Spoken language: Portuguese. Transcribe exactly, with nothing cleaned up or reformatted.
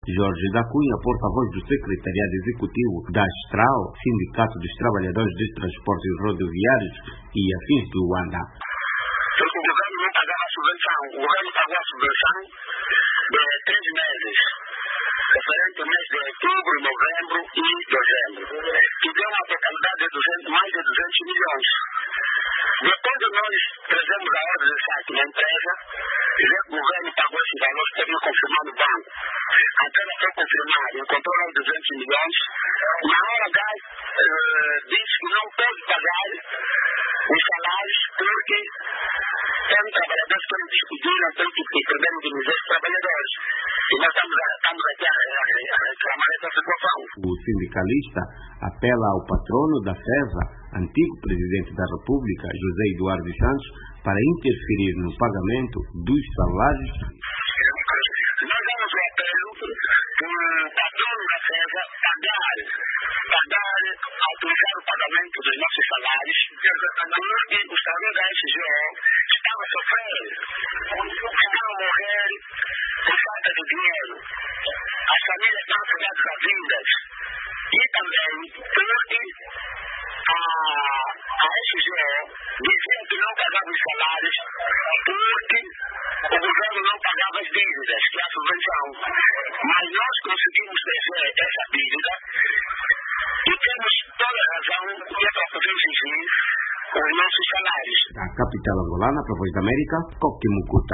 Jorge da Cunha, porta-voz do Secretariado Executivo da Astral, Sindicato dos Trabalhadores dos Transportes Rodoviários e Afins do Luanda. O governo não pagava a subvenção. O governo pagou a subvenção de três meses, referente ao mês de outubro, novembro e dezembro, que deu uma totalidade de duzentos, mais de duzentos milhões. Depois de nós trazemos a ordem de saque na empresa, o governo pagou esse valor, teve que confirmar no banco. Até ela foi confirmada, encontrou lá duzentos milhões. Na hora H, uh, disse que não pode pagar os salários porque tem trabalhadores que não despediram, tem que perder o dinheiro dos trabalhadores. E nós estamos, estamos aqui a, a, a reclamar essa situação. O sindicalista apela ao patrono da FESA, antigo presidente da República, José Eduardo Santos, para interferir no pagamento dos salários. Nós damos o apelo para o patrono da FESA pagar, pagar, autorizar o pagamento dos nossos salários, porque os trabalhadores da S G O estão a sofrer, estão a morrer por falta de dinheiro. As famílias estão afogadas a vidas. E também porque a, a S G O dizia que não pagava os salários porque o governo não pagava as dívidas, que é a subvenção. Mas nós conseguimos trazer essa dívida e temos toda a razão para poder exigir os nossos salários. Da capital angolana, para a Voz da América, Coque Mucuta.